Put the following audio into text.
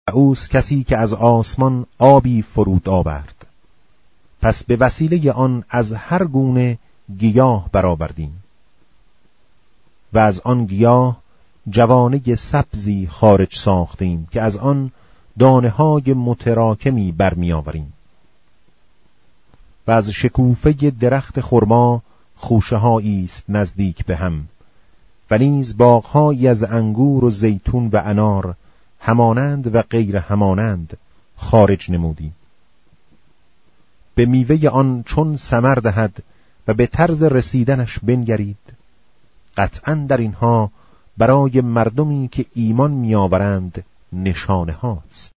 اوست کسی که از آسمان آبی فرود آورد. پس به وسیله آن از هر گونه گیاه برآوردیم و از آن گیاه جوانه سبزی خارج ساختیم که از آن دانه های متراکمی برمی آوریم. و از شکوفه درخت خرما خوشه هایی است نزدیک به هم و نیز باغ‌هایی از انگور و زیتون و انار همانند و غیر همانند خارج نمودیم. به میوه آن چون ثمر دهد و به طرز رسیدنش بنگرید، قطعاً در اینها برای مردمی که ایمان می‌آورند نشانه هاست.